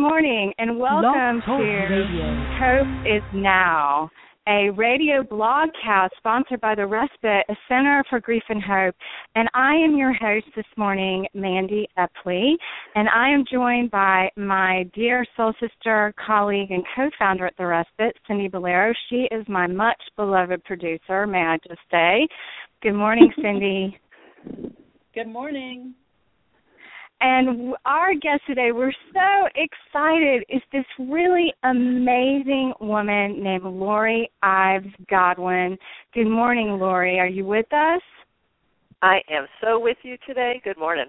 morning, and welcome to Hope is Now, a radio blogcast sponsored by the Respite, a Center for Grief and Hope. And I am your host this morning, Mandy Epley, and I am joined by my dear soul sister, colleague, and co-founder at the Respite, Cindy Bolero. She is my much-beloved producer, may I just say. Good morning, Cindy. Good morning. And our guest today, we're so excited, is this really amazing woman named Lori Ives Godwin. Good morning, Lori. Are you with us? I am so with you today. Good morning.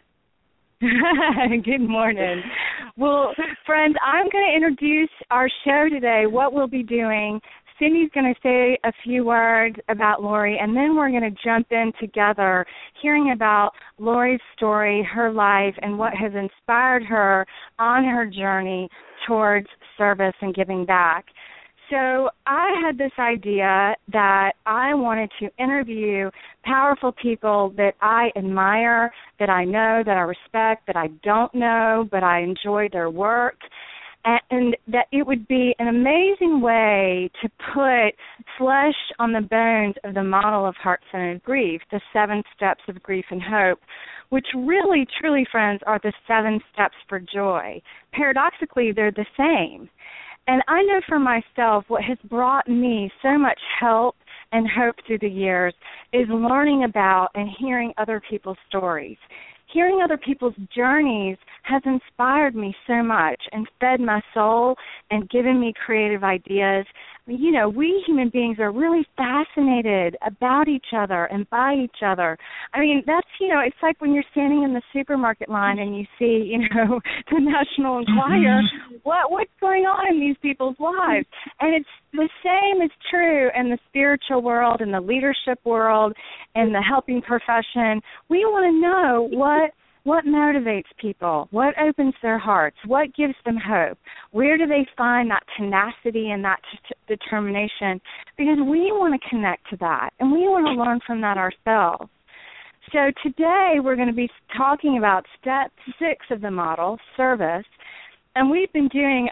Good morning. Well, friends, I'm going to introduce our show today, what we'll be doing. Cindy's going to say a few words about Lori, and then we're going to jump in together, hearing about Lori's story, her life, and what has inspired her on her journey towards service and giving back. So I had this idea that I wanted to interview powerful people that I admire, that I know, that I respect, that I don't know, but I enjoy their work. And that it would be an amazing way to put flesh on the bones of the model of heart-centered grief, the 7 steps of grief and hope, which really, truly, friends, are the 7 steps for joy. Paradoxically, they're the same. And I know for myself what has brought me so much help and hope through the years is learning about and hearing other people's stories. Hearing other people's journeys has inspired me so much and fed my soul and given me creative ideas. You know, we human beings are really fascinated about each other and by each other. I mean, that's, it's like when you're standing in the supermarket line and you see, the National Enquirer, what's going on in these people's lives? And it's the same is true in the spiritual world, in the leadership world, in the helping profession. We want to know what motivates people, what opens their hearts, what gives them hope, where do they find that tenacity and that determination, because we want to connect to that, and we want to learn from that ourselves. So today we're going to be talking about step 6 of the model, service, and we've been doing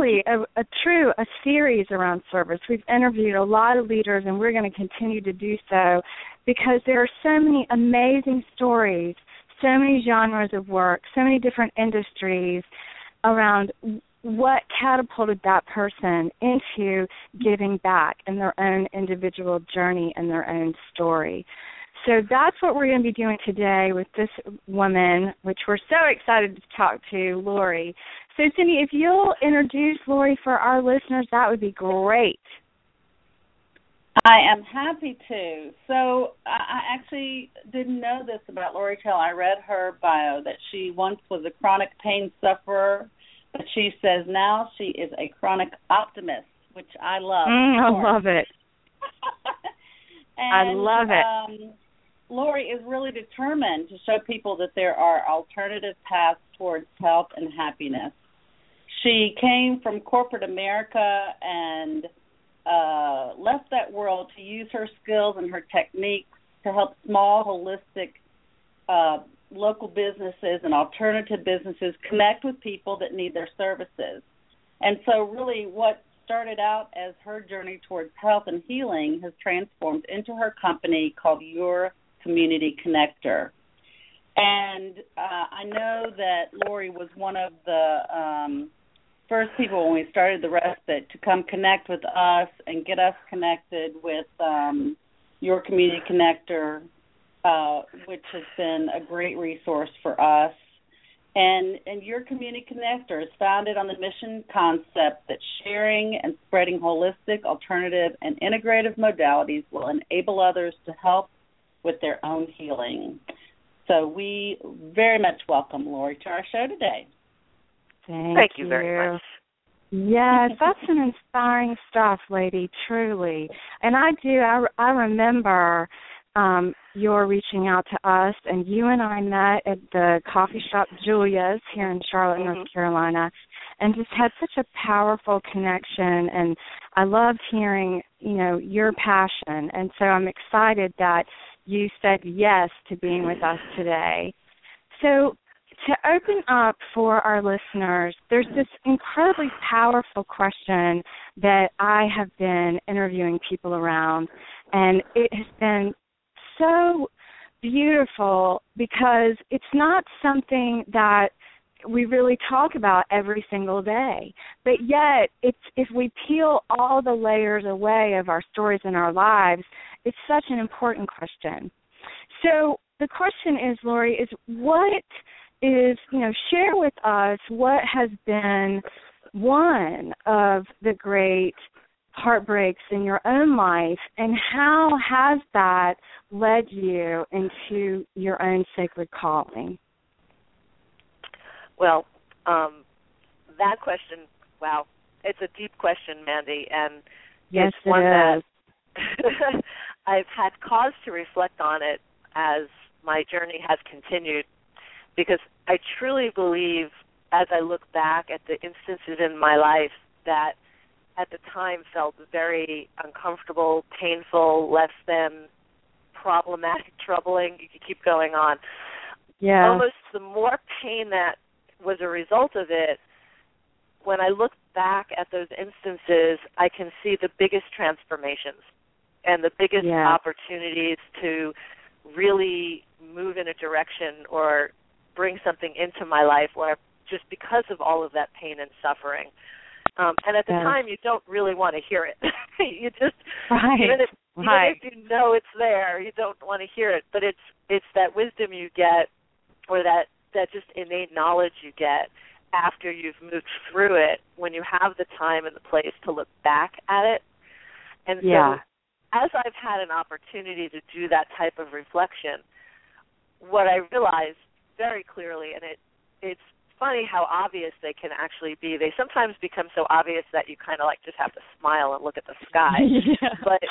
a series around service. We've interviewed a lot of leaders, and we're going to continue to do so because there are so many amazing stories, so many genres of work, so many different industries around what catapulted that person into giving back in their own individual journey and their own story. So that's what we're going to be doing today with this woman, which we're so excited to talk to, Lori. So, Cindy, if you'll introduce Lori for our listeners, that would be great. I am happy to. So I actually didn't know this about Lori till I read her bio, that she once was a chronic pain sufferer, but she says now she is a chronic optimist, which I love. I love it. And, I love it. Lori is really determined to show people that there are alternative paths towards health and happiness. She came from corporate America and left that world to use her skills and her techniques to help small, holistic, local businesses and alternative businesses connect with people that need their services. And so really what started out as her journey towards health and healing has transformed into her company called Your Community Connector. And I know that Lori was one of the first people when we started the Respite to come connect with us and get us connected with Your Community Connector, which has been a great resource for us. And Your Community Connector is founded on the mission concept that sharing and spreading holistic, alternative, and integrative modalities will enable others to help with their own healing. So we very much welcome Lori to our show today. Thank you very much. Yes, that's some inspiring stuff, lady, truly. And I remember your reaching out to us, and you and I met at the coffee shop Julia's here in Charlotte, North Carolina, and just had such a powerful connection. And I loved hearing, your passion. And so I'm excited that you said yes to being with us today. So to open up for our listeners, there's this incredibly powerful question that I have been interviewing people around, and it has been so beautiful because it's not something that we really talk about every single day. But yet, if we peel all the layers away of our stories and our lives, it's such an important question. So the question is, Lori, is what is, share with us what has been one of the great heartbreaks in your own life, and how has that led you into your own sacred calling? Well, that question, wow, it's a deep question, Mandy, and yes, it's one that I've had cause to reflect on it as my journey has continued, because I truly believe, as I look back at the instances in my life that at the time felt very uncomfortable, painful, less than problematic, troubling, you could keep going on. Yeah. Almost the more pain that was a result of it, when I look back at those instances, I can see the biggest transformations and the biggest opportunities to really move in a direction or bring something into my life where just because of all of that pain and suffering. And at the time, you don't really want to hear it. You just, even if you know it's there, you don't want to hear it. But it's that wisdom you get, or that just innate knowledge you get after you've moved through it, when you have the time and the place to look back at it. And so as I've had an opportunity to do that type of reflection, what I realized very clearly, and it's funny how obvious they can actually be. They sometimes become so obvious that you kind of like just have to smile and look at the sky. But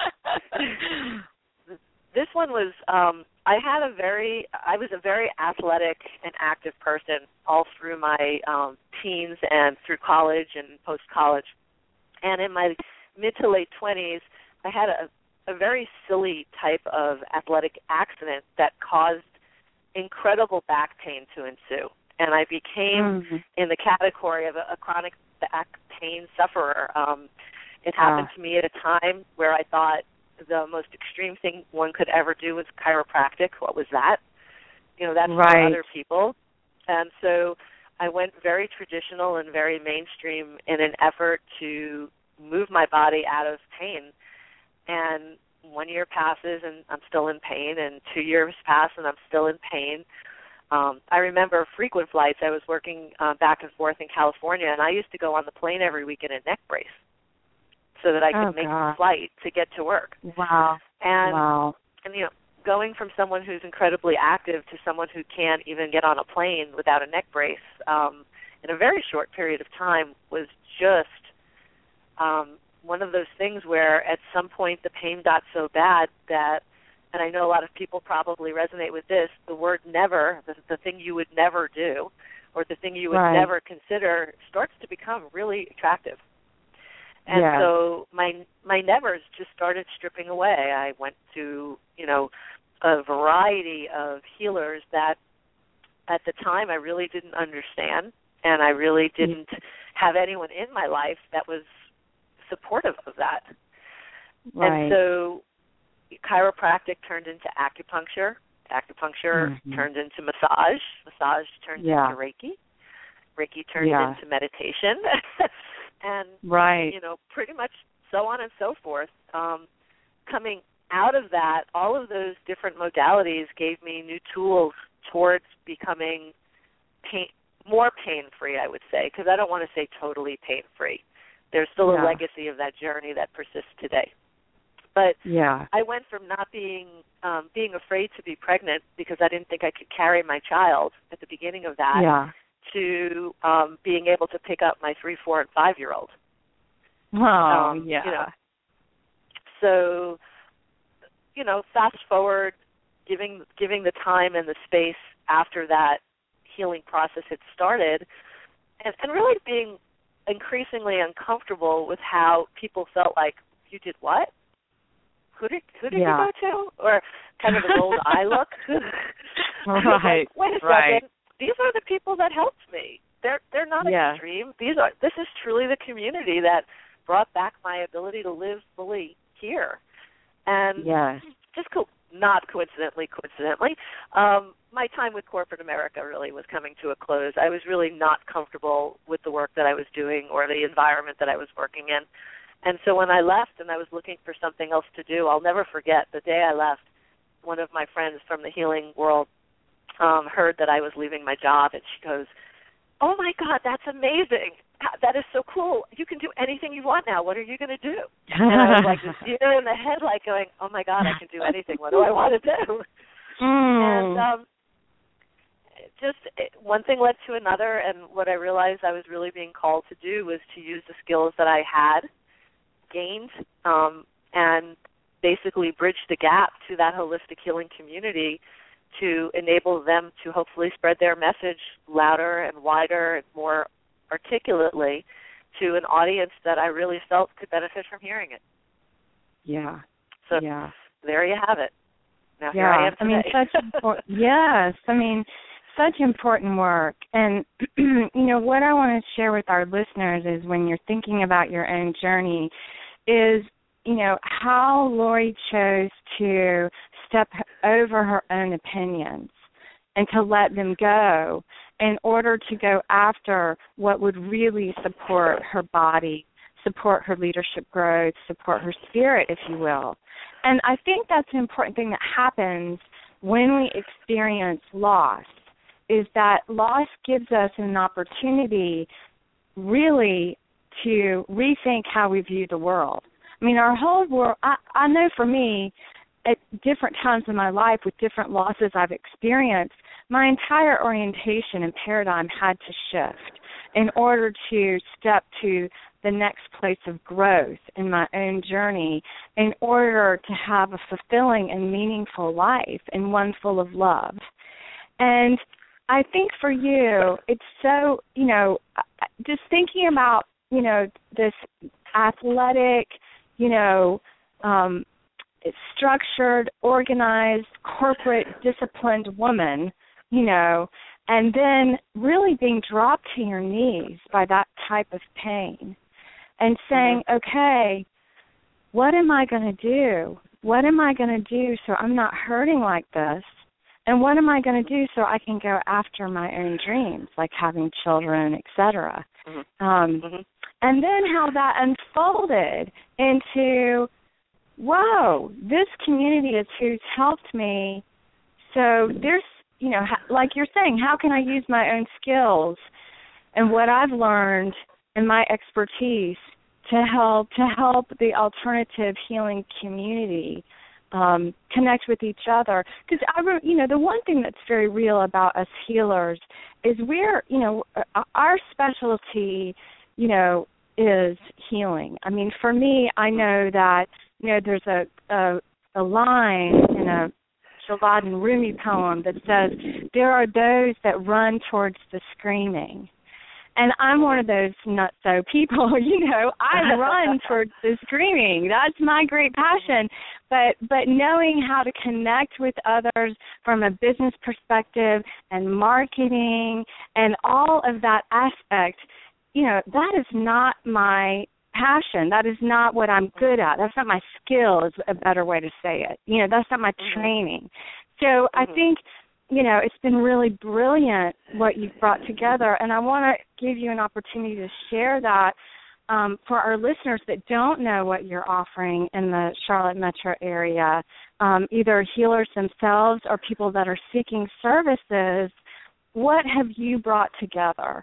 this one was, I was a very athletic and active person all through my teens and through college and post-college. And in my mid to late 20s, I had a very silly type of athletic accident that caused incredible back pain to ensue. And I became in the category of a chronic back pain sufferer. It happened to me at a time where I thought the most extreme thing one could ever do was chiropractic. What was that? That's for other people. And so I went very traditional and very mainstream in an effort to move my body out of pain. And 1 year passes and I'm still in pain, and 2 years pass and I'm still in pain. I remember frequent flights. I was working back and forth in California, and I used to go on the plane every week in a neck brace so that I could make the flight to get to work. Wow. And going from someone who's incredibly active to someone who can't even get on a plane without a neck brace in a very short period of time was just one of those things where at some point the pain got so bad that, and I know a lot of people probably resonate with this, the word never, the thing you would never do, or the thing you would never consider, starts to become really attractive. And so my nevers just started stripping away. I went to, a variety of healers that at the time I really didn't understand, and I really didn't have anyone in my life that was supportive of that. And so chiropractic turned into acupuncture. Acupuncture turned into massage. Massage turned into Reiki. Reiki turned into meditation. And, pretty much so on and so forth. Coming out of that, all of those different modalities gave me new tools towards becoming more pain-free, I would say, because I don't want to say totally pain-free. There's still a legacy of that journey that persists today. But I went from not being afraid to be pregnant because I didn't think I could carry my child at the beginning of that to being able to pick up my 3, 4, and 5-year-old. So, fast forward, giving the time and the space after that healing process had started, and really being increasingly uncomfortable with how people felt like, you did what? Who did you go to? Or kind of an old eye look. Like, wait a second. these are the people that helped me. They're not extreme. This is truly the community that brought back my ability to live fully here. And just not coincidentally, my time with corporate America really was coming to a close. I was really not comfortable with the work that I was doing or the environment that I was working in. And so when I left and I was looking for something else to do, I'll never forget the day I left, one of my friends from the healing world heard that I was leaving my job, and she goes, "Oh, my God, that's amazing. That is so cool. You can do anything you want now. What are you going to do?" And I was like this deer in the headlight going, "Oh, my God, I can do anything. What do I want to do?" And one thing led to another, and what I realized I was really being called to do was to use the skills that I had gained and basically bridge the gap to that holistic healing community to enable them to hopefully spread their message louder and wider and more articulately to an audience that I really felt could benefit from hearing it. Yeah. So there you have it. Now here I am today. I mean, such important work. And, what I want to share with our listeners is when you're thinking about your own journey is, how Lori chose to step over her own opinions and to let them go in order to go after what would really support her body, support her leadership growth, support her spirit, if you will. And I think that's an important thing that happens when we experience loss, is that loss gives us an opportunity really to rethink how we view the world. I mean, our whole world, I know for me, at different times in my life with different losses I've experienced, my entire orientation and paradigm had to shift in order to step to the next place of growth in my own journey, in order to have a fulfilling and meaningful life and one full of love. And I think for you, it's so, just thinking about, this athletic, structured, organized, corporate, disciplined woman, and then really being dropped to your knees by that type of pain and saying, okay, what am I going to do? What am I going to do so I'm not hurting like this? And what am I going to do so I can go after my own dreams, like having children, et cetera? And then how that unfolded into, whoa, this community is who's helped me. So there's, like you're saying, how can I use my own skills and what I've learned and my expertise to help the alternative healing community connect with each other? Because the one thing that's very real about us healers is we're, our specialty, is healing. I mean, for me, I know that, there's a line in a Jalad and Rumi poem that says, there are those that run towards the screaming. And I'm one of those nutso people, I run towards the screaming. That's my great passion. But knowing how to connect with others from a business perspective and marketing and all of that aspect, that is not my passion. That is not what I'm good at. That's not my skill is a better way to say it. That's not my training. So I think, it's been really brilliant what you've brought together, and I want to give you an opportunity to share that for our listeners that don't know what you're offering in the Charlotte metro area, either healers themselves or people that are seeking services. What have you brought together?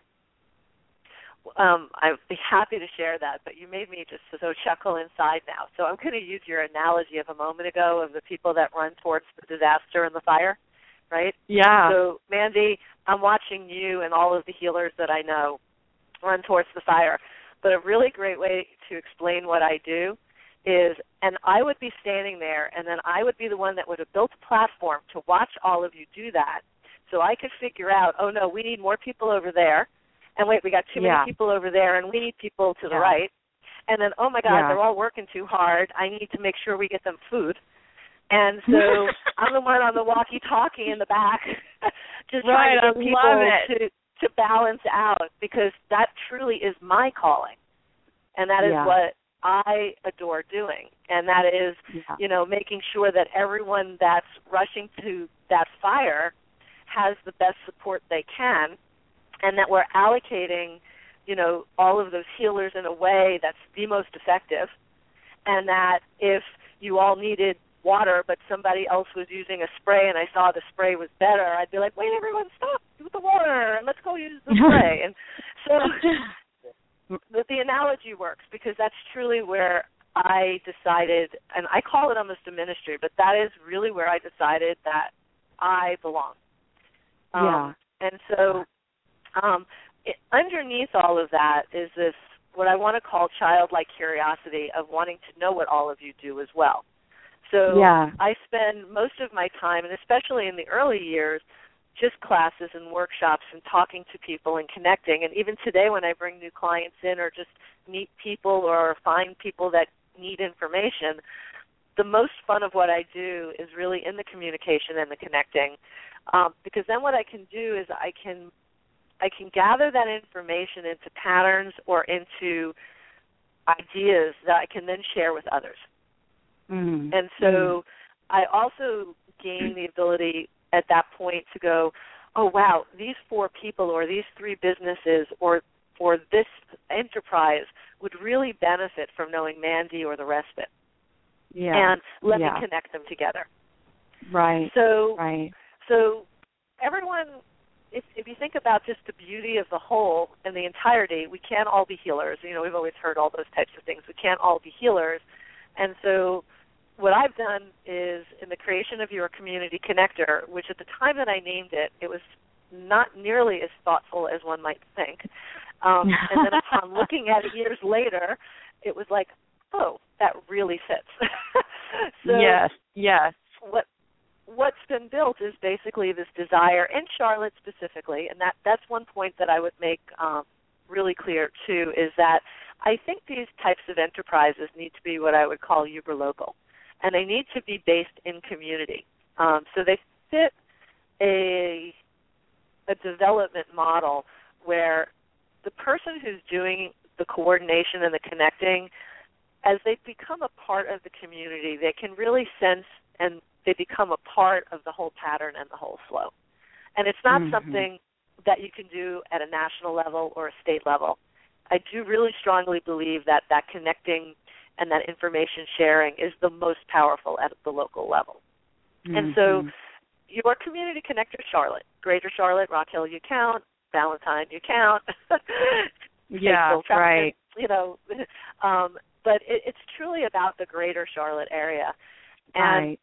I'd be happy to share that, but you made me just so chuckle inside now. So I'm going to use your analogy of a moment ago of the people that run towards the disaster and the fire, right? Yeah. So, Mandy, I'm watching you and all of the healers that I know run towards the fire. But a really great way to explain what I do is, and I would be standing there, and then I would be the one that would have built a platform to watch all of you do that. So I could figure out, oh, no, we need more people over there. And wait, we got too many people over there, and we need people to the right. And then, oh, my God, they're all working too hard. I need to make sure we get them food. And so I'm the one on the walkie-talkie in the back just right, trying to get people to balance out, because that truly is my calling. And that is what I adore doing. And that is, making sure that everyone that's rushing to that fire has the best support they can, and that we're allocating, all of those healers in a way that's the most effective. And that if you all needed water, but somebody else was using a spray and I saw the spray was better, I'd be like, wait, everyone, stop with the water and let's go use the spray. And so the analogy works, because that's truly where I decided, and I call it almost a ministry, but that is really where I decided that I belong. And so underneath all of that is this, what I want to call childlike curiosity of wanting to know what all of you do as well. So I spend most of my time, and especially in the early years, just classes and workshops and talking to people and connecting. And even today when I bring new clients in or just meet people or find people that need information, the most fun of what I do is really in the communication and the connecting, because then what I can do is I can gather that information into patterns or into ideas that I can then share with others. Mm-hmm. And so I also gain the ability at that point to go, oh, wow, these 4 people or these 3 businesses or this enterprise would really benefit from knowing Mandy or the respite. And let me connect them together. Right. So everyone, if you think about just the beauty of the whole and the entirety, we can't all be healers. We've always heard all those types of things. We can't all be healers. And so what I've done is, in the creation of your community connector, which at the time that I named it, it was not nearly as thoughtful as one might think. And then upon looking at it years later, it was like, oh, that really fits. So yes. What's been built is basically this desire, in Charlotte specifically, and that's one point that I would make really clear, too, is that I think these types of enterprises need to be what I would call uber local, and they need to be based in community. So they fit a development model where the person who's doing the coordination and the connecting, as they become a part of the community, they can really sense and they become a part of the whole pattern and the whole flow. And it's not something that you can do at a national level or a state level. I do really strongly believe that connecting and that information sharing is the most powerful at the local level. And so your community connector, Charlotte, Greater Charlotte, Rock Hill, you count, Valentine, you count. Right. But it's truly about the Greater Charlotte area. And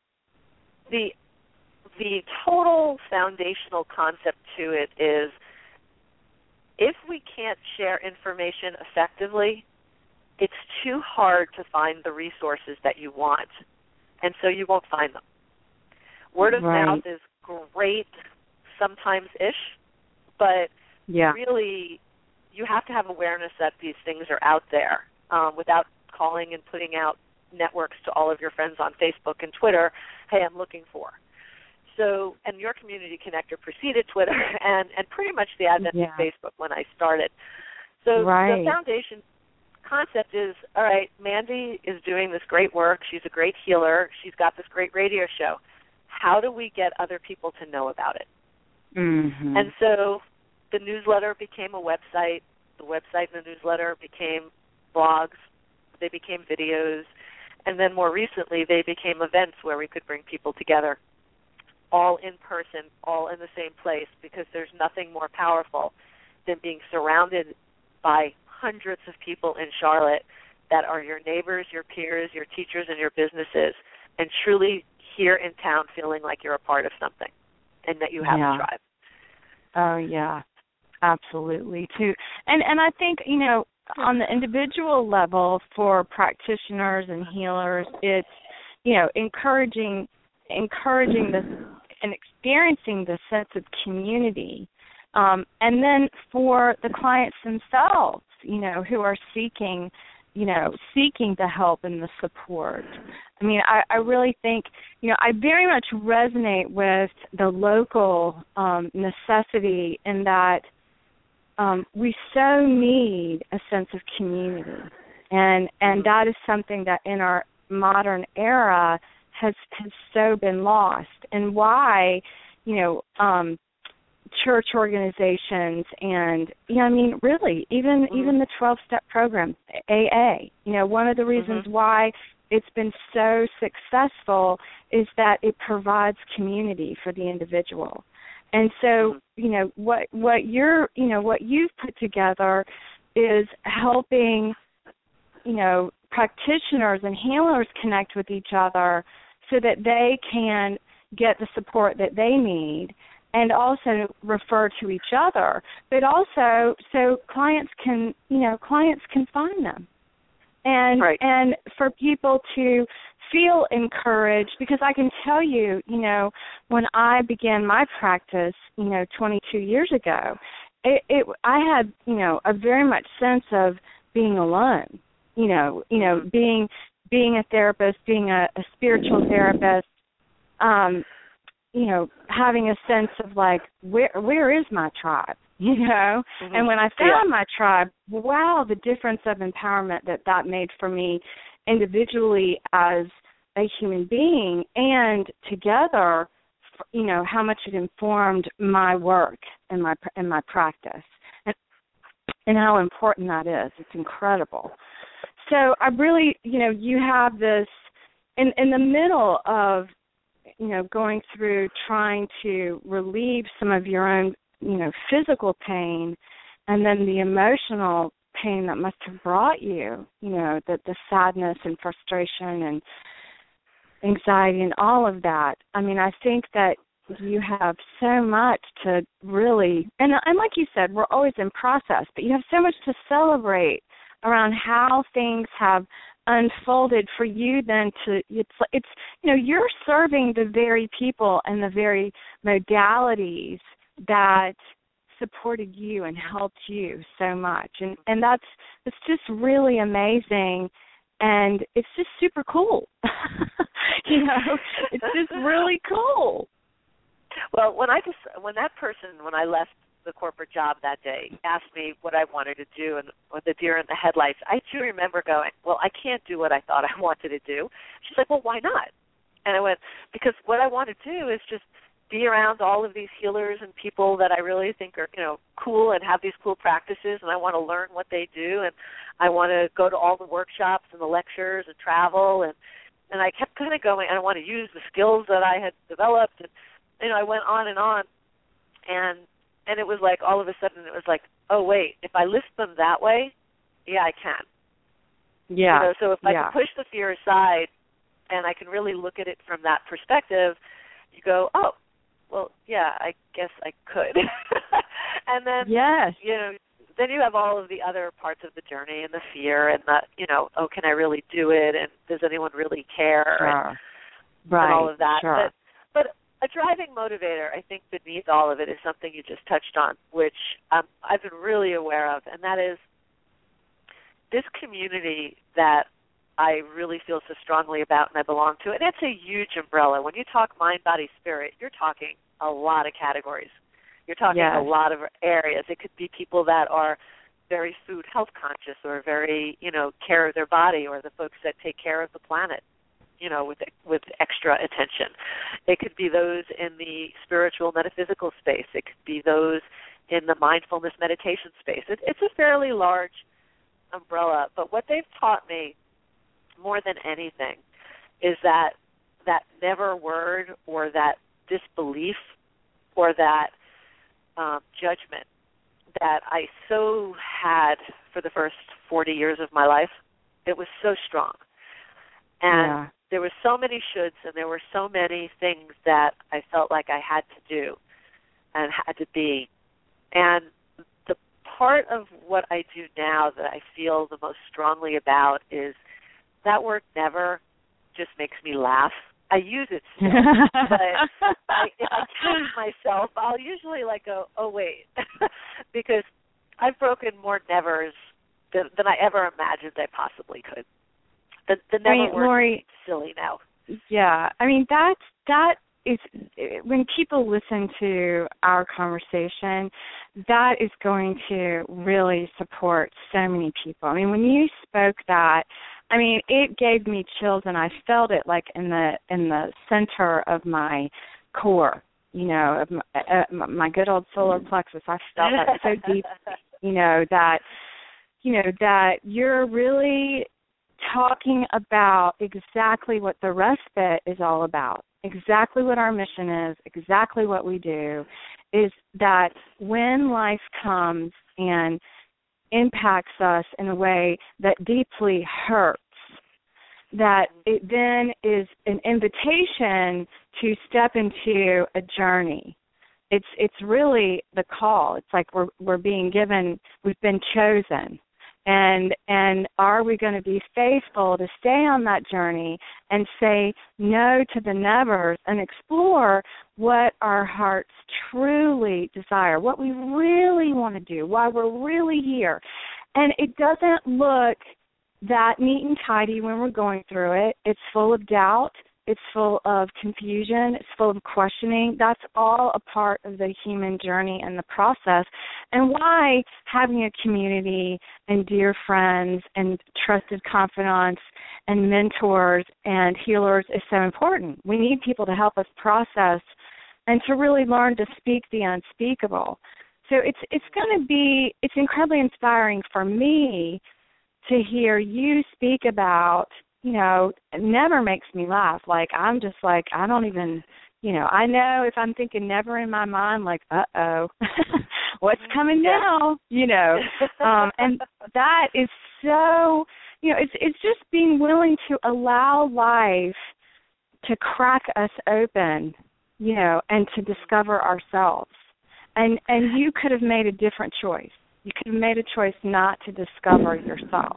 the total foundational concept to it is, if we can't share information effectively, it's too hard to find the resources that you want, and so you won't find them. Word of mouth is great sometimes-ish, but really you have to have awareness that these things are out there without calling and putting out networks to all of your friends on Facebook and Twitter, hey, I'm looking for. So, and your community connector preceded Twitter and pretty much the advent of Facebook when I started. So the foundation concept is, all right, Mandy is doing this great work. She's a great healer. She's got this great radio show. How do we get other people to know about it? And so the newsletter became a website. The website and the newsletter became blogs. They became videos. And then more recently, they became events where we could bring people together, all in person, all in the same place, because there's nothing more powerful than being surrounded by hundreds of people in Charlotte that are your neighbors, your peers, your teachers, and your businesses, and truly here in town feeling like you're a part of something and that you have a tribe. Oh, yeah, absolutely, too. And I think, on the individual level for practitioners and healers, it's, encouraging this and experiencing the sense of community. And then for the clients themselves, who are seeking seeking the help and the support. I mean, I really think, I very much resonate with the local necessity in that we so need a sense of community. And that is something that in our modern era has so been lost. And why, church organizations and really even the 12-step program, AA. One of the reasons why it's been so successful is that it provides community for the individual. And so, what you've put together is helping, practitioners and healers connect with each other so that they can get the support that they need and also refer to each other, but also so clients can find them. And right. And for people to feel encouraged, because I can tell you, when I began my practice, 22 years ago, I had, a very much sense of being alone, being a therapist, being a spiritual therapist, having a sense of like, where is my tribe? And when I found my tribe, wow, the difference of empowerment that made for me individually as a human being and together, how much it informed my work and my practice and how important that is. It's incredible. So I really, you have this in the middle of, going through trying to relieve some of your own, physical pain, and then the emotional pain that must have brought you, the sadness and frustration and anxiety and all of that. I mean, I think that you have so much to really, and like you said, we're always in process, but you have so much to celebrate around how things have unfolded for you then it's you're serving the very people and the very modalities that supported you and helped you so much, and it's just really amazing, and it's just super cool. It's just really cool. Well, when I left the corporate job that day, asked me what I wanted to do and with the deer in the headlights, I do remember going, well, I can't do what I thought I wanted to do. She's like, well, why not? And I went, because what I want to do is just be around all of these healers and people that I really think are, cool and have these cool practices, and I want to learn what they do, and I want to go to all the workshops and the lectures and travel, and I kept kind of going, and I want to use the skills that I had developed, and I went on, and it was like all of a sudden it was like, oh, wait, if I list them that way, yeah, I can. Yeah. So if I can push the fear aside and I can really look at it from that perspective, you go, oh, well, yeah, I guess I could. And then, then you have all of the other parts of the journey and the fear and the, oh, can I really do it? And does anyone really care? Sure. And all of that. Sure. But a driving motivator, I think beneath all of it is something you just touched on, which I've been really aware of, and that is this community that I really feel so strongly about and I belong to. And it's a huge umbrella. When you talk mind, body, spirit, you're talking a lot of categories. You're talking a lot of areas. It could be people that are very food health conscious or very, care of their body, or the folks that take care of the planet, with extra attention. It could be those in the spiritual metaphysical space. It could be those in the mindfulness meditation space. It's a fairly large umbrella, but what they've taught me more than anything is that never word or that disbelief or that judgment that I so had for the first 40 years of my life. It was so strong. And there were so many shoulds and there were so many things that I felt like I had to do and had to be. And the part of what I do now that I feel the most strongly about is that word never just makes me laugh. I use it still, but if I catch myself, I'll usually go, oh, wait, because I've broken more nevers than I ever imagined I possibly could. The never work Lori, silly now. Yeah, I mean that is, when people listen to our conversation, that is going to really support so many people. I mean, when you spoke that, I mean, it gave me chills, and I felt it like in the center of my core, you know, of my good old solar plexus. I felt that so deep, that you're really talking about exactly what the respite is all about, exactly what our mission is, exactly what we do, is that when life comes and impacts us in a way that deeply hurts, that it then is an invitation to step into a journey. It's really the call. It's like we're being given, we've been chosen. And are we going to be faithful to stay on that journey and say no to the nevers and explore what our hearts truly desire, what we really want to do, why we're really here. And it doesn't look that neat and tidy when we're going through it. It's full of doubt. It's full of confusion. It's full of questioning. That's all a part of the human journey and the process, and why having a community and dear friends and trusted confidants and mentors and healers is so important. We need people to help us process and to really learn to speak the unspeakable. So it's incredibly inspiring for me to hear you speak about, it never makes me laugh. Like, I'm just like, I don't even, I know if I'm thinking never in my mind, like, uh-oh, what's coming now, and that is so, it's just being willing to allow life to crack us open, and to discover ourselves. And you could have made a different choice. You could have made a choice not to discover yourself.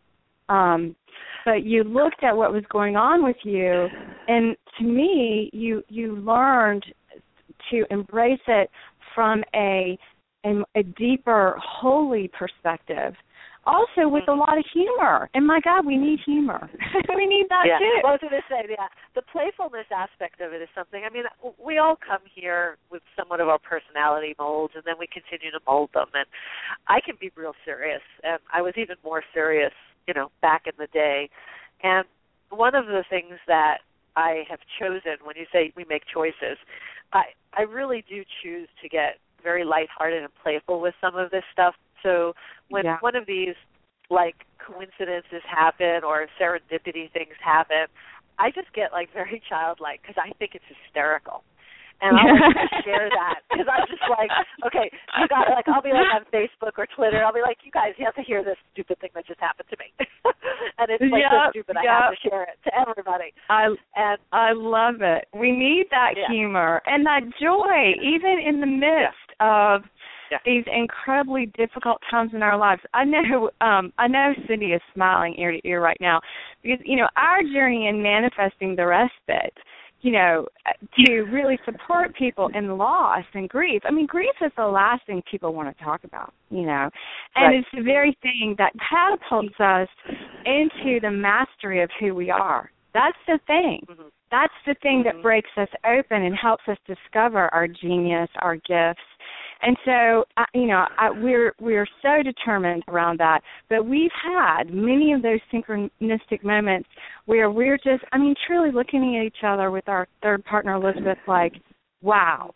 But you looked at what was going on with you, and to me, you learned to embrace it from a deeper, holy perspective. Also with a lot of humor. And my God, we need humor. We need that too. Well, I was going to say, the playfulness aspect of it is something. I mean, we all come here with somewhat of our personality molds, and then we continue to mold them. And I can be real serious, and I was even more serious, back in the day. And one of the things that I have chosen, when you say we make choices, I really do choose to get very lighthearted and playful with some of this stuff. So when one of these, like, coincidences happen or serendipity things happen, I just get, like, very childlike because I think it's hysterical. And I'll like to share that because I'm just like, okay, you got it. Like, I'll be like on Facebook or Twitter. I'll be like, you guys, you have to hear this stupid thing that just happened to me. And it's like so stupid. I have to share it to everybody. I love it. We need that humor and that joy, even in the midst of these incredibly difficult times in our lives. I know Cindy is smiling ear to ear right now because, our journey in manifesting the respite, to really support people in loss and grief. I mean, grief is the last thing people want to talk about, and it's the very thing that catapults us into the mastery of who we are. That's the thing. Mm-hmm. That's the thing that breaks us open and helps us discover our genius, our gifts. And so, we're so determined around that. But we've had many of those synchronistic moments where we're just, truly looking at each other with our third partner, Elizabeth, like, wow.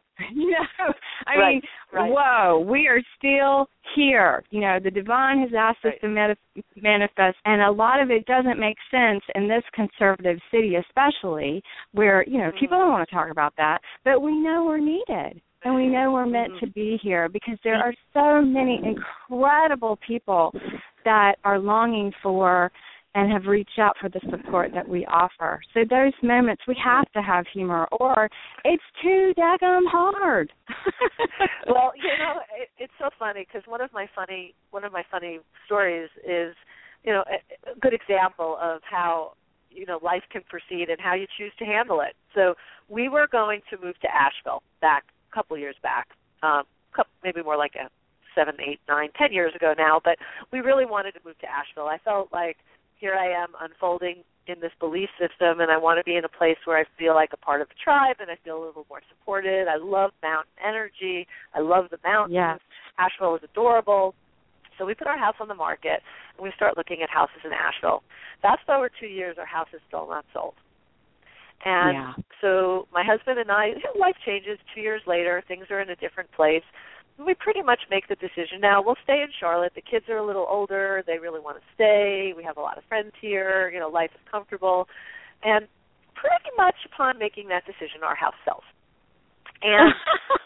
Whoa, we are still here. The divine has asked us to manifest, and a lot of it doesn't make sense in this conservative city especially, where, people don't want to talk about that, but we know we're needed. And we know we're meant to be here because there are so many incredible people that are longing for and have reached out for the support that we offer. So those moments, we have to have humor, or it's too daggum hard. Well, it's so funny because one of my funny stories is, a good example of how life can proceed and how you choose to handle it. So we were going to move to Asheville couple years back, maybe more like 7, 8, 9, 10 years ago now, but we really wanted to move to Asheville. I felt like here I am unfolding in this belief system, and I want to be in a place where I feel like a part of the tribe and I feel a little more supported. I love mountain energy. I love the mountains. Yes. Asheville is adorable. So we put our house on the market, and we start looking at houses in Asheville. Fast forward 2 years, our house is still not sold. And so my husband and I, life changes. 2 years later, things are in a different place. We pretty much make the decision now, we'll stay in Charlotte. The kids are a little older. They really want to stay. We have a lot of friends here. Life is comfortable. And pretty much upon making that decision, our house sells. And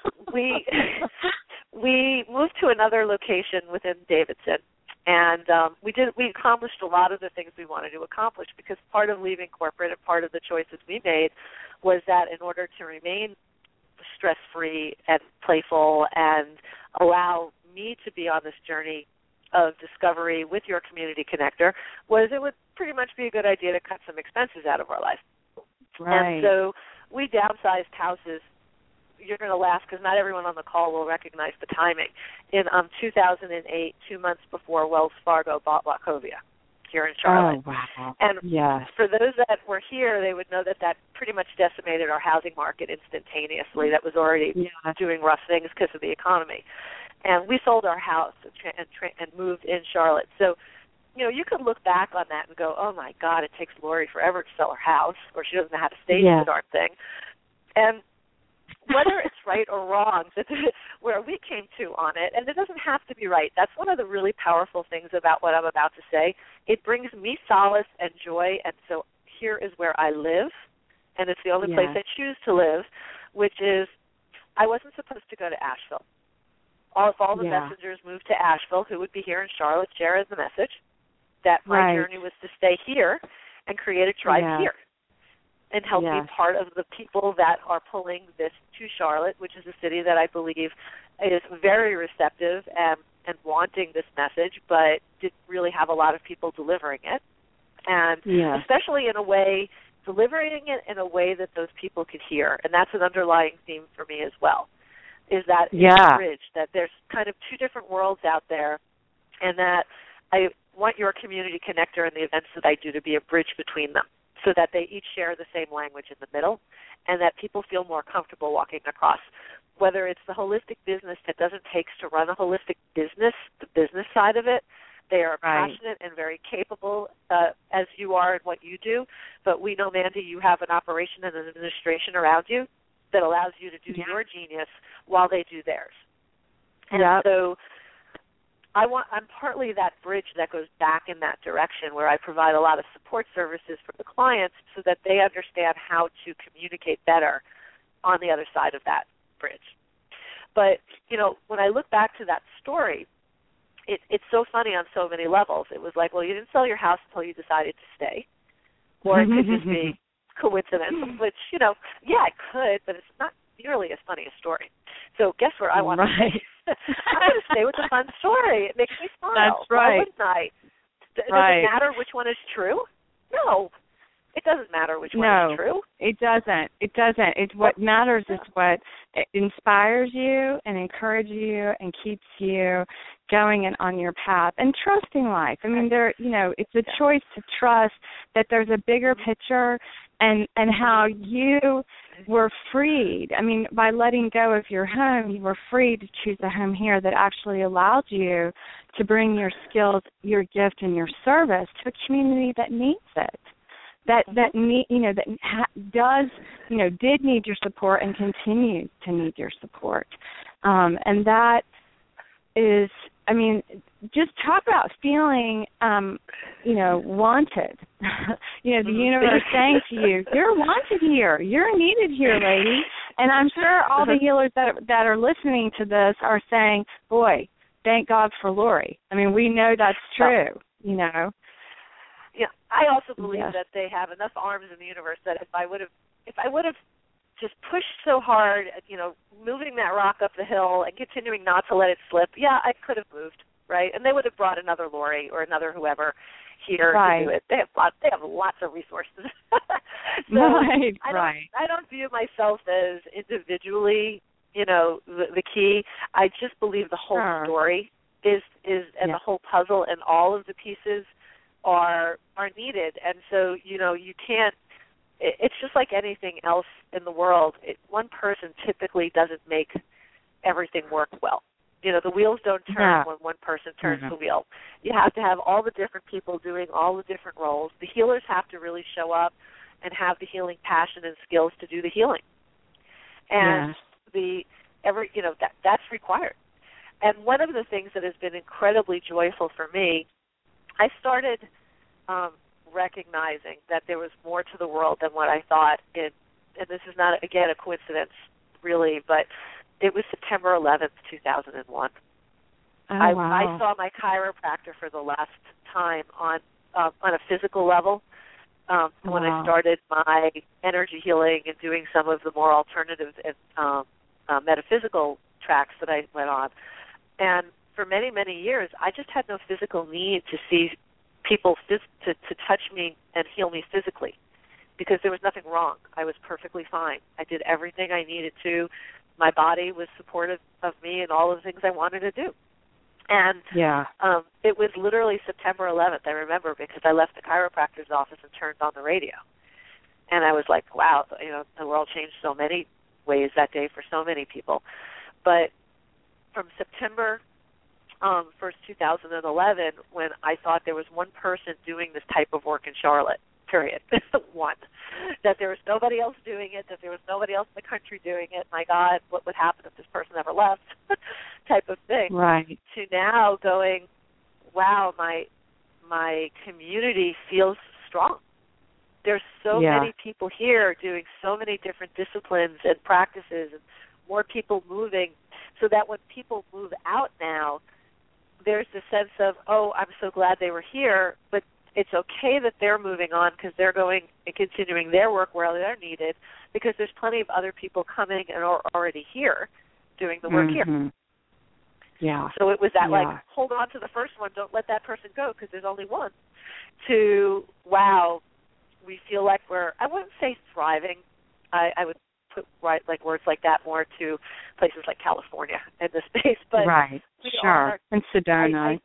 we moved to another location within Davidson. And we accomplished a lot of the things we wanted to accomplish, because part of leaving corporate and part of the choices we made was that in order to remain stress-free and playful and allow me to be on this journey of discovery with your community connector, was it would pretty much be a good idea to cut some expenses out of our life. Right. And so we downsized houses. You're going to laugh because not everyone on the call will recognize the timing. In 2008, 2 months before Wells Fargo bought Wachovia here in Charlotte. Oh, wow. And yes. for those that were here, they would know that pretty much decimated our housing market instantaneously. That was already doing rough things because of the economy. And we sold our house and moved in Charlotte. So, you could look back on that and go, oh, my God, it takes Lori forever to sell her house, or she doesn't know how to stage the darn thing. And whether it's right or wrong, where we came to on it, and it doesn't have to be right. That's one of the really powerful things about what I'm about to say. It brings me solace and joy, and so here is where I live, and it's the only place I choose to live, which is I wasn't supposed to go to Asheville. All the messengers moved to Asheville, who would be here in Charlotte, share the message that my journey was to stay here and create a tribe here, and help be part of the people that are pulling this to Charlotte, which is a city that I believe is very receptive and wanting this message, but didn't really have a lot of people delivering it. And especially in a way, delivering it in a way that those people could hear. And that's an underlying theme for me as well, is that it's a bridge, that there's kind of two different worlds out there, and that I want your community connector and the events that I do to be a bridge between them, so that they each share the same language in the middle, and that people feel more comfortable walking across. Whether it's the holistic business that doesn't take to run a holistic business, the business side of it, they are passionate and very capable, as you are in what you do. But we know, Mandy, you have an operation and an administration around you that allows you to do your genius while they do theirs. And so I'm partly that bridge that goes back in that direction, where I provide a lot of support services for the clients so that they understand how to communicate better on the other side of that bridge. But, when I look back to that story, it's so funny on so many levels. It was like, well, you didn't sell your house until you decided to stay. Or it could just be coincidence, which, I could, but it's not nearly as funny a story. So guess where I want to stay? I'm going to stay with the fun story. It makes me smile. That's right. Why wouldn't I? Does it matter which one is true? No. It doesn't matter which one is true. It doesn't. It doesn't. What matters is what inspires you and encourages you and keeps you going and on your path and trusting life. I mean, it's a choice to trust that there's a bigger picture, and how you were freed. I mean, by letting go of your home, you were free to choose a home here that actually allowed you to bring your skills, your gift, and your service to a community that needs it. Did need your support and continues to need your support. And that is, just talk about feeling, wanted. The universe saying to you, you're wanted here. You're needed here, lady. And I'm sure all the healers that are listening to this are saying, boy, thank God for Lori. We know that's true, Yeah, I also believe that they have enough arms in the universe that if I would have just pushed so hard, moving that rock up the hill and continuing not to let it slip, I could have moved, right? And they would have brought another Lori or another whoever here to do it. They have lots of resources. So I don't view myself as individually, the key. I just believe the whole story is and the whole puzzle and all of the pieces are needed. And so, you can't, it's just like anything else in the world. One person typically doesn't make everything work well. The wheels don't turn when one person turns the wheel. You have to have all the different people doing all the different roles. The healers have to really show up and have the healing passion and skills to do the healing. And that's required. And one of the things that has been incredibly joyful for me, I started recognizing that there was more to the world than what I thought. And this is not, again, a coincidence, really, but it was September 11th, 2001. I saw my chiropractor for the last time on a physical level when I started my energy healing and doing some of the more alternative and metaphysical tracks that I went on. And for many, many years, I just had no physical need to see people to touch me and heal me physically because there was nothing wrong. I was perfectly fine. I did everything I needed to. My body was supportive of me and all of the things I wanted to do. And it was literally September 11th, I remember, because I left the chiropractor's office and turned on the radio. And I was like, wow, the world changed so many ways that day for so many people. But from September 1st, 2011, when I thought there was one person doing this type of work in Charlotte, period, one, that there was nobody else doing it, that there was nobody else in the country doing it, my God, what would happen if this person ever left, type of thing. Right. To now going, wow, my community feels strong. There's so many people here doing so many different disciplines and practices and more people moving, so that when people move out now, there's the sense of, oh, I'm so glad they were here, but it's okay that they're moving on because they're going and continuing their work where they're needed because there's plenty of other people coming and are already here doing the work here. Yeah. So it was that hold on to the first one, don't let that person go because there's only one, to, wow, we feel like we're, I wouldn't say thriving. I would put words like that more to places like California in this space. But and Sedona,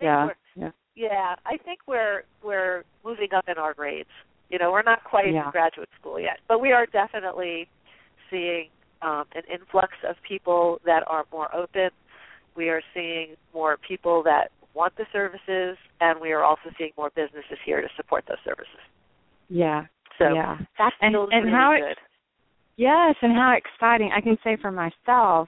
I think we're moving up in our grades. We're not quite in graduate school yet, but we are definitely seeing an influx of people that are more open. We are seeing more people that want the services, and we are also seeing more businesses here to support those services. Yeah. So that feels really good. Yes, and how exciting. I can say for myself,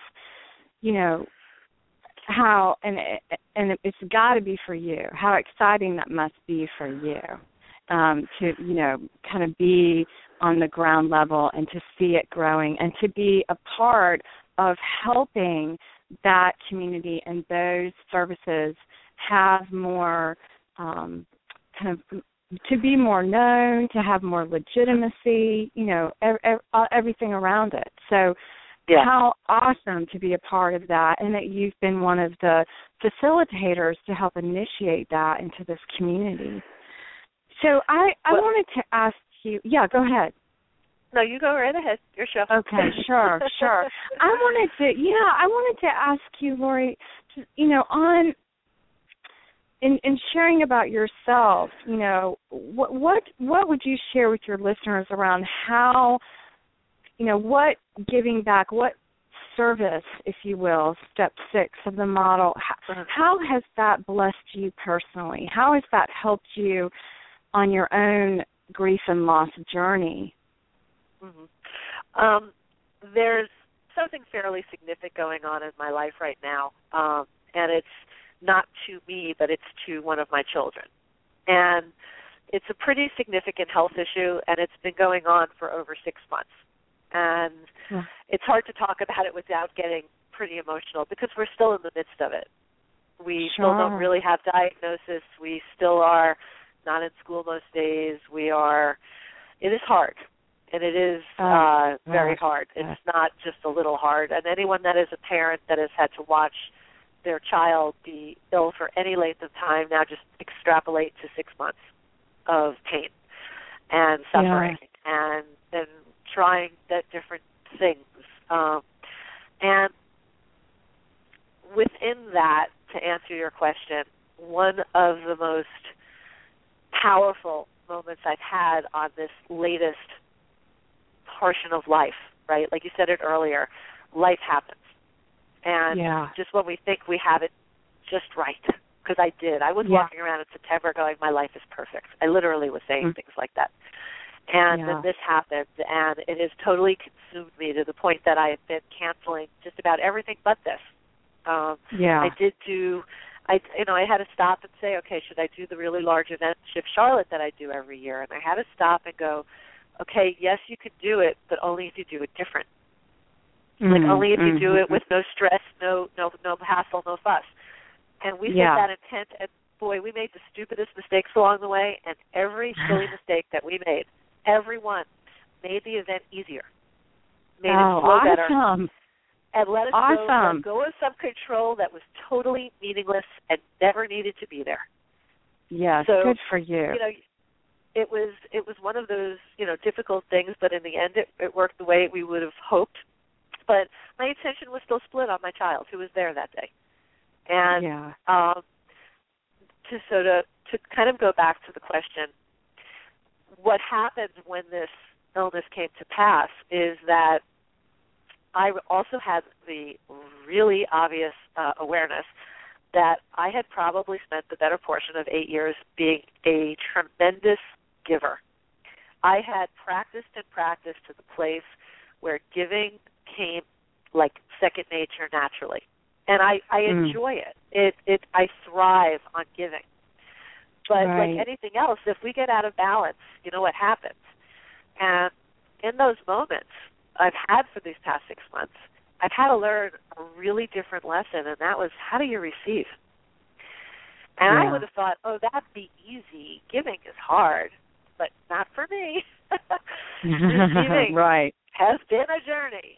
how, and it's got to be for you, how exciting that must be for you to, kind of be on the ground level and to see it growing and to be a part of helping that community and those services have more to be more known, to have more legitimacy, everything around it. So how awesome to be a part of that, and that you've been one of the facilitators to help initiate that into this community. So I wanted to ask you, go ahead. No, you go right ahead. Your show. Okay, sure. I wanted to ask you, Lori, on in sharing about yourself, what would you share with your listeners around how, what giving back, what service, if you will, step 6 of the model, how has that blessed you personally? How has that helped you on your own grief and loss journey? There's something fairly significant going on in my life right now, and it's not to me, but it's to one of my children. And it's a pretty significant health issue, and it's been going on for over 6 months. And it's hard to talk about it without getting pretty emotional because we're still in the midst of it. We still don't really have diagnosis. We still are not in school most days. It is hard. And it is very hard. It's not just a little hard. And anyone that is a parent that has had to watch their child be ill for any length of time now just extrapolate to 6 months of pain and suffering and trying that different things. And within that, to answer your question, one of the most powerful moments I've had on this latest portion of life, right? Like you said it earlier, life happens. And just when we think we have it just right, because I did. I was walking around in September going, my life is perfect. I literally was saying things like that. And then this happened, and it has totally consumed me to the point that I have been canceling just about everything but this. I did do, I had to stop and say, okay, should I do the really large event, Shift Charlotte, that I do every year? And I had to stop and go, okay, yes, you could do it, but only if you do it different. Like only if you do it with no stress, no hassle, no fuss. And we set that intent, and boy, we made the stupidest mistakes along the way, and every silly mistake that we made, everyone made the event easier, made it flow better, and let us go of some control that was totally meaningless and never needed to be there. Yeah, so, good for you. You know, it was one of those, difficult things, but in the end it worked the way we would have hoped. But my attention was still split on my child, who was there that day. And to kind of go back to the question, what happened when this illness came to pass is that I also had the really obvious awareness that I had probably spent the better portion of 8 years being a tremendous giver. I had practiced to the place where giving came like second nature naturally. And I enjoy it. I thrive on giving. But like anything else, if we get out of balance, you know what happens. And in those moments I've had for these past 6 months, I've had to learn a really different lesson, and that was, how do you receive? And I would have thought, oh, that'd be easy. Giving is hard, but not for me. Receiving has been a journey.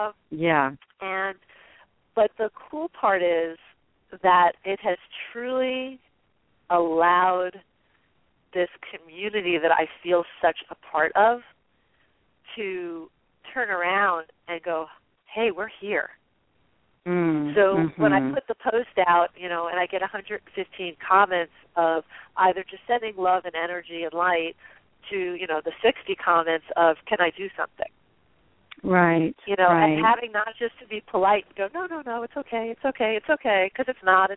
But the cool part is that it has truly allowed this community that I feel such a part of to turn around and go, hey, we're here. So when I put the post out, and I get 115 comments of either just sending love and energy and light to, the 60 comments of, can I do something? And having not just to be polite and go, no, it's okay, because it's not.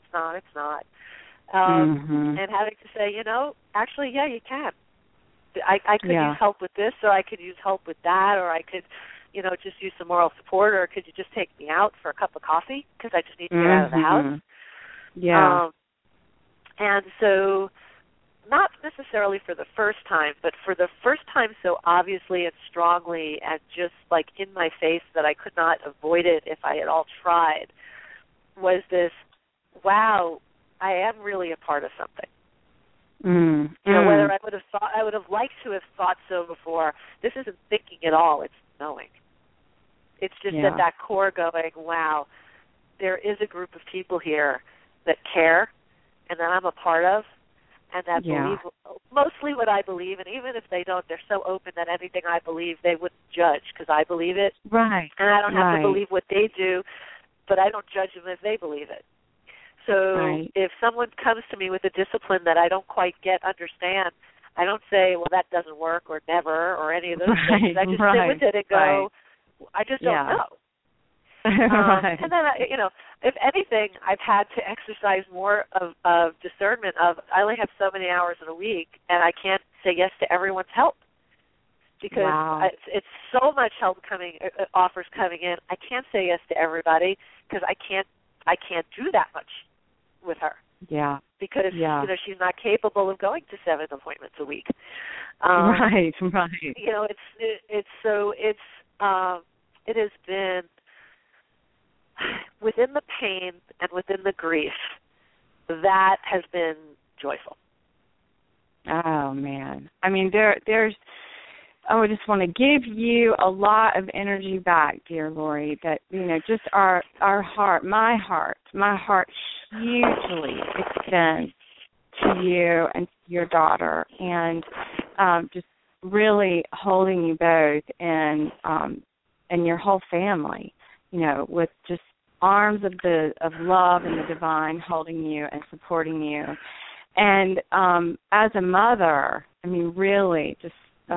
And having to say, actually, yeah, you can. I could use help with this, or I could use help with that, or I could, just use some moral support, or could you just take me out for a cup of coffee because I just need to get out of the house? And so not necessarily for the first time, but for the first time so obviously and strongly and just like in my face that I could not avoid it if I had all tried, was this, wow, I am really a part of something. Whether I would have liked to have thought so before, this isn't thinking at all, it's knowing. It's just that core going, wow, there is a group of people here that care and that I'm a part of, and that believe mostly what I believe, and even if they don't, they're so open that anything I believe they wouldn't judge because I believe it. And I don't have to believe what they do, but I don't judge them if they believe it. So if someone comes to me with a discipline that I don't quite understand, I don't say, well, that doesn't work or never or any of those things. I just sit with it and go, I just don't know. And then, if anything, I've had to exercise more of discernment of, I only have so many hours in a week, and I can't say yes to everyone's help because it's so much help offers coming in. I can't say yes to everybody because I can't do that much with her. Because she's not capable of going to 7 appointments a week. It has been within the pain and within the grief that has been joyful. Oh man, I mean there's. I just want to give you a lot of energy back, dear Lori. That just our heart, my heart hugely extends to you and to your daughter, and just really holding you both and your whole family, with just arms of love and the divine holding you and supporting you. And as a mother, I mean, really, just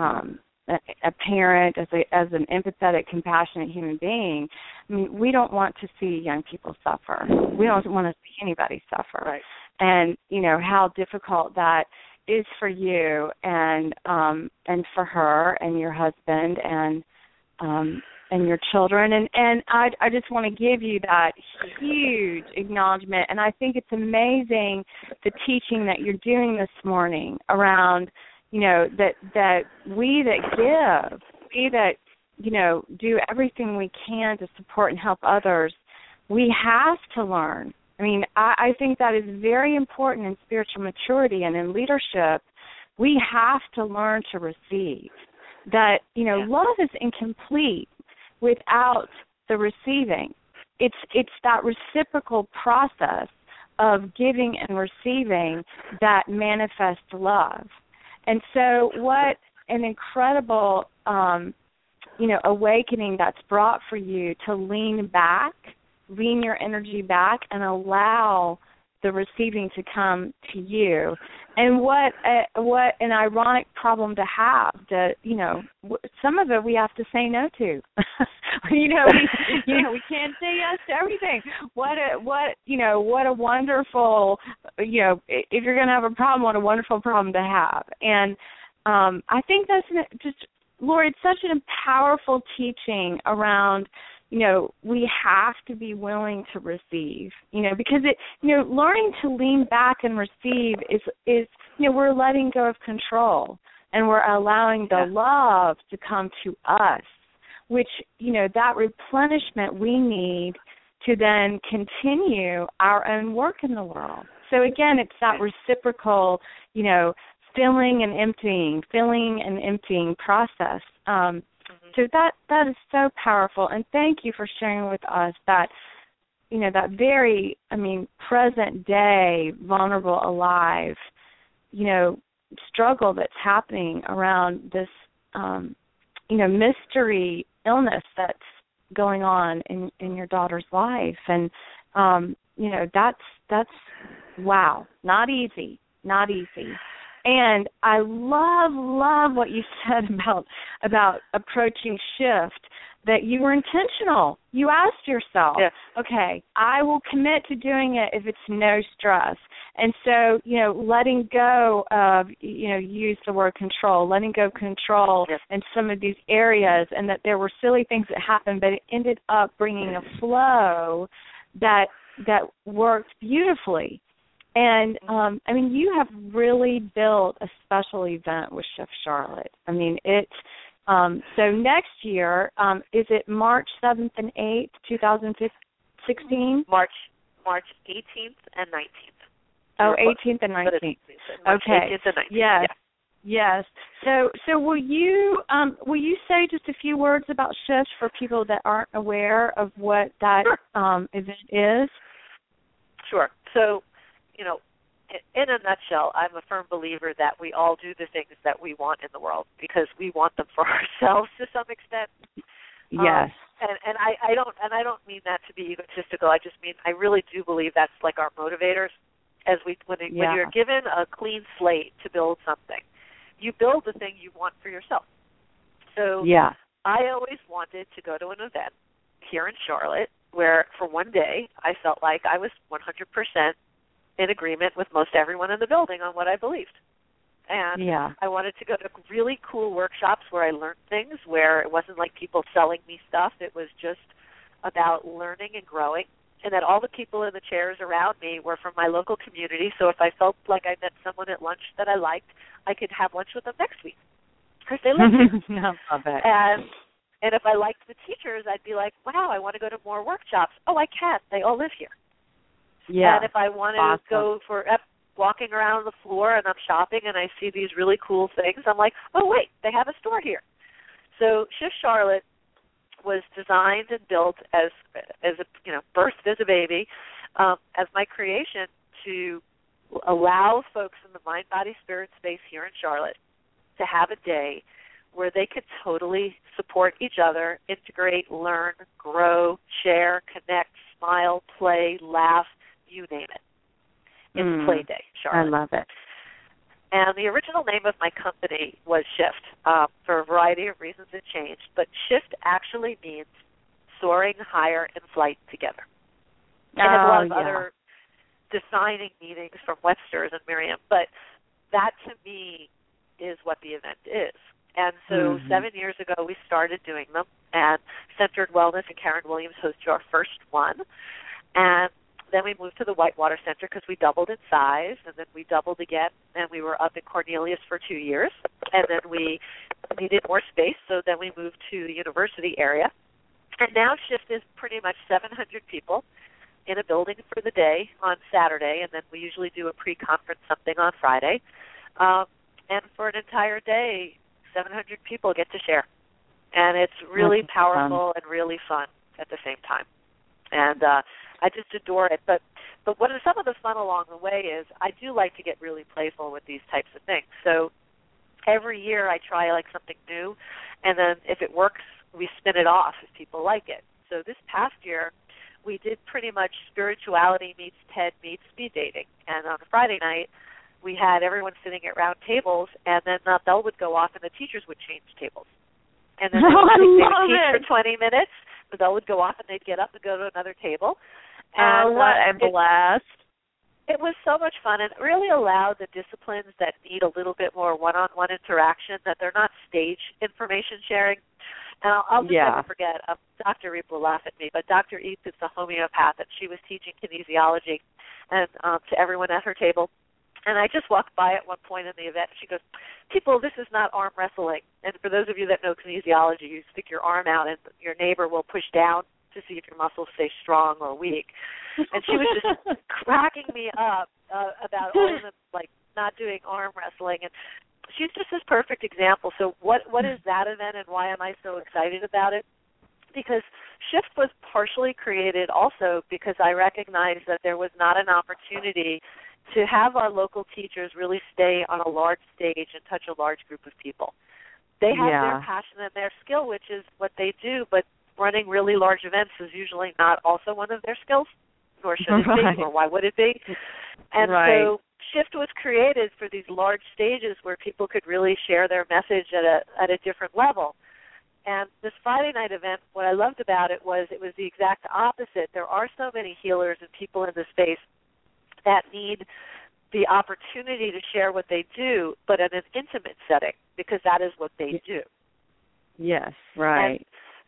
a parent, as an empathetic, compassionate human being, I mean, we don't want to see young people suffer. We don't want to see anybody suffer. Right. And how difficult that is for you and for her and your husband and your children. And I just want to give you that huge acknowledgement. And I think it's amazing the teaching that you're doing this morning around, that we that give, we that, do everything we can to support and help others, we have to learn. I mean, I think that is very important in spiritual maturity and in leadership. We have to learn to receive. That, love is incomplete without the receiving. It's that reciprocal process of giving and receiving that manifests love. And so what an incredible, awakening that's brought for you to lean your energy back and allow the receiving to come to you. And what an ironic problem to have, that, some of it we have to say no to. we can't say yes to everything. What a wonderful, if you're going to have a problem, what a wonderful problem to have. And I think that's Lori, it's such a powerful teaching around, we have to be willing to receive, because learning to lean back and receive is we're letting go of control and we're allowing the love to come to us, which, that replenishment we need to then continue our own work in the world. So again, it's that reciprocal, filling and emptying process. So that is so powerful, and thank you for sharing with us that, that very, present day, vulnerable, alive, struggle that's happening around this, mystery illness that's going on in your daughter's life, and that's wow, not easy. And I love what you said about approaching shift, that you were intentional. You asked yourself, okay, I will commit to doing it if it's no stress. And so, letting go of, use the word control, letting go of control in some of these areas, and that there were silly things that happened, but it ended up bringing a flow that worked beautifully. And, you have really built a special event with Chef Charlotte. So next year, is it March 7th and 8th, 2016? March 18th and 19th. Oh, 18th and 19th. Okay. 18th and 19th. Yes. So will you say just a few words about Shift for people that aren't aware of what that event is? Sure. So, in a nutshell, I'm a firm believer that we all do the things that we want in the world because we want them for ourselves to some extent. Yes. And I don't mean that to be egotistical. I just mean I really do believe that's like our motivators. When you're given a clean slate to build something, you build the thing you want for yourself. So I always wanted to go to an event here in Charlotte where for one day I felt like I was 100% in agreement with most everyone in the building on what I believed. And I wanted to go to really cool workshops where I learned things, where it wasn't like people selling me stuff. It was just about learning and growing, and that all the people in the chairs around me were from my local community. So if I felt like I met someone at lunch that I liked, I could have lunch with them next week because they lived here. Love it. And if I liked the teachers, I'd be like, wow, I want to go to more workshops. Oh, I can. They all live here. Yeah. And if I wanted to go for walking around the floor and I'm shopping and I see these really cool things, I'm like, oh, wait, they have a store here. So Shift Charlotte was designed and built as birthed as a baby, as my creation to allow folks in the mind, body, spirit space here in Charlotte to have a day where they could totally support each other, integrate, learn, grow, share, connect, smile, play, laugh, you name it. It's Play Day, Charlotte. I love it. And the original name of my company was Shift. For a variety of reasons it changed, but Shift actually means soaring higher in flight together. It has a lot of other defining meanings from Webster's and Merriam, but that to me is what the event is. And so 7 years ago we started doing them, and Centered Wellness and Karen Williams hosted our first one. And then we moved to the Whitewater Center because we doubled in size, and then we doubled again, and we were up in Cornelius for 2 years. And then we needed more space, so then we moved to the university area. And now Shift is pretty much 700 people in a building for the day on Saturday, and then we usually do a pre-conference something on Friday. And for an entire day, 700 people get to share. And it's really powerful and really fun at the same time. And I just adore it. But what are some of the fun along the way is I do like to get really playful with these types of things. So every year I try like something new, and then if it works, we spin it off if people like it. So this past year, we did pretty much spirituality meets TED meets speed dating. And on a Friday night, we had everyone sitting at round tables, and then the bell would go off and the teachers would change tables. And then they would teach for 20 minutes. The bell would go off and they'd get up and go to another table. And what a blast. It was so much fun, and it really allowed the disciplines that need a little bit more one-on-one interaction, that they're not stage information sharing. And I'll just never forget, Dr. Eep will laugh at me, but Dr. Eep is a homeopath, and she was teaching kinesiology and to everyone at her table. And I just walked by at one point in the event, and she goes, "People, this is not arm wrestling." And for those of you that know kinesiology, you stick your arm out, and your neighbor will push down to see if your muscles stay strong or weak. And she was just cracking me up about all of them, like, not doing arm wrestling. And she's just this perfect example. So what is that event, and why am I so excited about it? Because Shift was partially created also because I recognized that there was not an opportunity to have our local teachers really stay on a large stage and touch a large group of people. They have their passion and their skill, which is what they do, but running really large events is usually not also one of their skills, nor should it be, or why would it be? And so Shift was created for these large stages where people could really share their message at a different level. And this Friday night event, what I loved about it was the exact opposite. There are so many healers and people in the space that need the opportunity to share what they do, but in an intimate setting, because that is what they do. Yes, right. And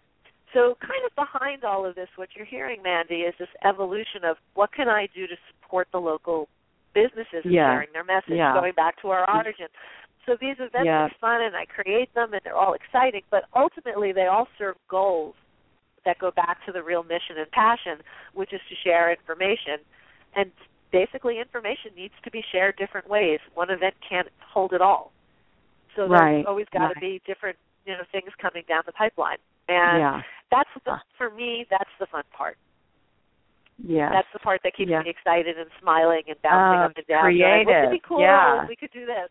so kind of behind all of this, what you're hearing, Mandy, is this evolution of what can I do to support the local businesses in sharing their message, going back to our origin. So these events are fun, and I create them, and they're all exciting, but ultimately they all serve goals that go back to the real mission and passion, which is to share information. And basically information needs to be shared different ways. One event can't hold it all. So there's always got to be different things coming down the pipeline. And that's for me, that's the fun part. Yeah, that's the part that keeps me excited and smiling and bouncing up and down. Creative. Wouldn't it be cool if we could do this?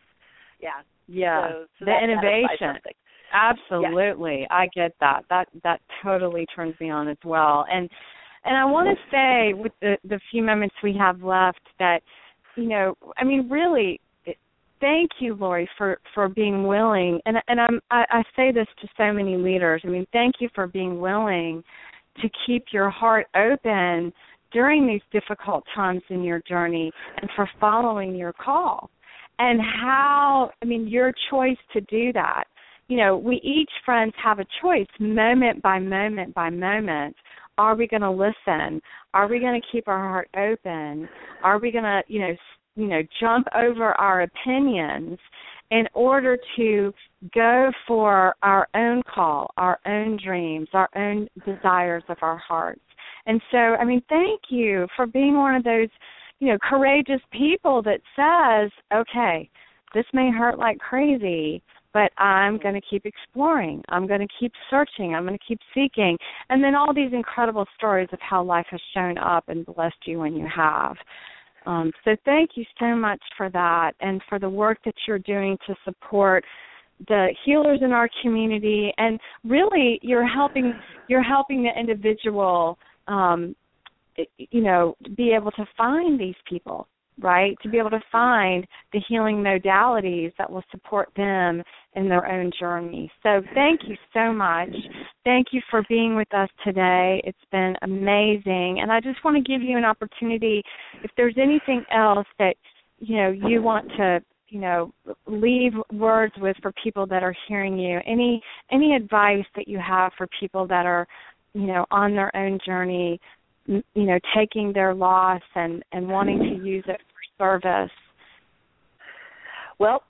So the innovation. Absolutely. I get that. That totally turns me on as well. And I want to say, with the few moments we have left, that, really, thank you, Lori, for being willing. And I say this to so many leaders. Thank you for being willing to keep your heart open during these difficult times in your journey, and for following your call. And how, your choice to do that. We each, friends, have a choice, moment by moment by moment. Are we going to listen? Are we going to keep our heart open? Are we going to, jump over our opinions in order to go for our own call, our own dreams, our own desires of our hearts? And so, thank you for being one of those, courageous people that says, okay, this may hurt like crazy, but I'm going to keep exploring. I'm going to keep searching. I'm going to keep seeking. And then all these incredible stories of how life has shown up and blessed you when you have. So thank you so much for that, and for the work that you're doing to support the healers in our community. And really, you're helping the individual be able to find these people, right? To be able to find the healing modalities that will support them in their own journey. So thank you so much. Thank you for being with us today. It's been amazing. And I just want to give you an opportunity, if there's anything else that, you want to, leave words with for people that are hearing you, any advice that you have for people that are, on their own journey, taking their loss and wanting to use it for service? Well,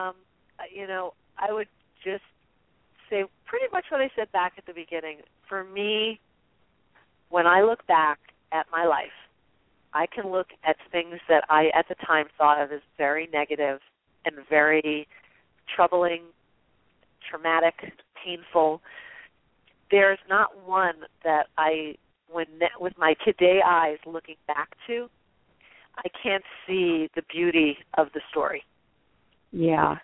I would just say pretty much what I said back at the beginning. For me, when I look back at my life, I can look at things that I at the time thought of as very negative and very troubling, traumatic, painful. There's not one that with my today eyes looking back to, I can't see the beauty of the story. Yeah.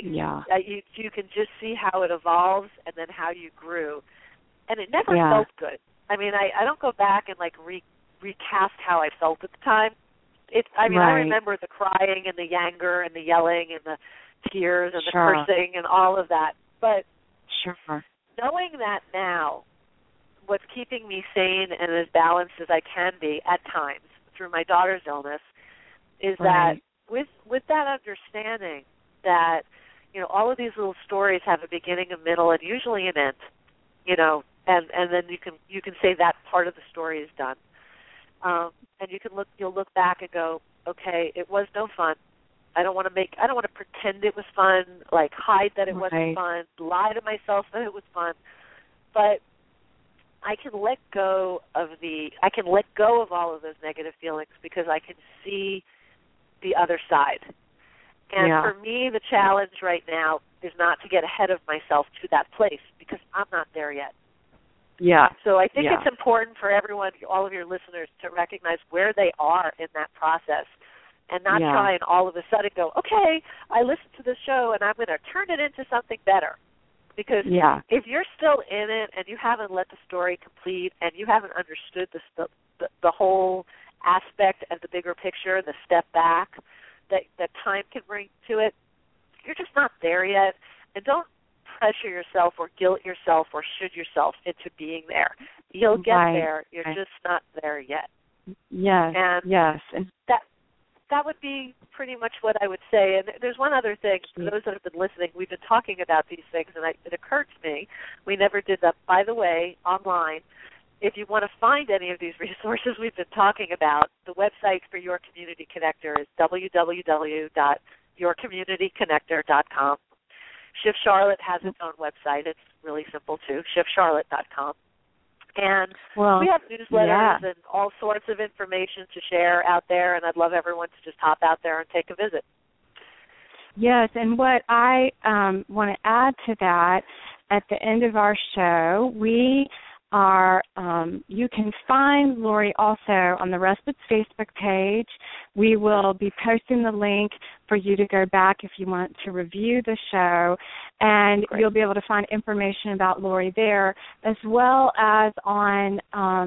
You can just see how it evolves and then how you grew. And it never felt good. I mean, I don't go back and recast how I felt at the time. I remember the crying and the anger and the yelling and the tears and the cursing and all of that. But knowing that now, what's keeping me sane and as balanced as I can be at times through my daughter's illness is that with that understanding that, all of these little stories have a beginning, a middle, and usually an end, and then you can say that part of the story is done. And you'll look back and go, okay, it was no fun. I don't want to pretend it was fun, hide that it wasn't fun, lie to myself that it was fun. But I can let go of all of those negative feelings because I can see the other side. And for me, the challenge right now is not to get ahead of myself to that place because I'm not there yet. Yeah. So I think it's important for everyone, all of your listeners, to recognize where they are in that process and not try and all of a sudden go, okay, I listened to this show and I'm going to turn it into something better. Because if you're still in it and you haven't let the story complete and you haven't understood the whole aspect of the bigger picture, the step back that time can bring to it, you're just not there yet. And don't pressure yourself or guilt yourself or should yourself into being there. You'll get there. You're just not there yet. Yes. And that would be pretty much what I would say. And there's one other thing. For those that have been listening, we've been talking about these things, and it occurred to me, we never did that, by the way, online. If you want to find any of these resources we've been talking about, the website for Your Community Connector is www.yourcommunityconnector.com. Shift Charlotte has its own website. It's really simple, too, shiftcharlotte.com. And we have newsletters and all sorts of information to share out there, and I'd love everyone to just hop out there and take a visit. Yes, and what I want to add to that, at the end of our show, we are, you can find Lori also on the Respite's Facebook page. We will be posting the link for you to go back if you want to review the show, and you'll be able to find information about Lori there, as well as on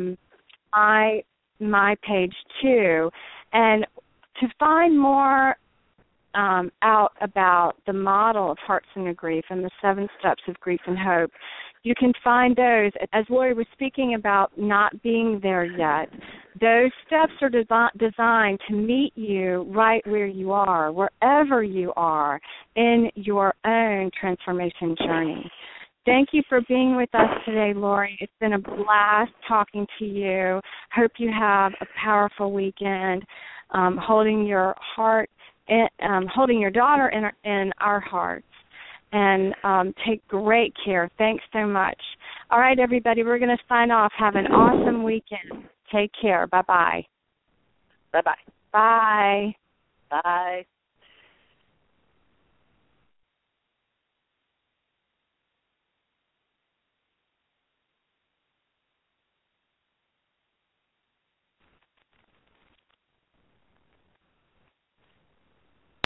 my page too. And to find more out about the model of Heart Centered Grief and the 7 steps of grief and hope, you can find those. As Lori was speaking about not being there yet, those steps are designed to meet you right where you are, wherever you are in your own transformation journey. Thank you for being with us today, Lori. It's been a blast talking to you. Hope you have a powerful weekend, holding your heart, holding your daughter in our hearts. And take great care. Thanks so much. All right, everybody, we're going to sign off. Have an awesome weekend. Take care. Bye-bye. Bye-bye. Bye. Bye.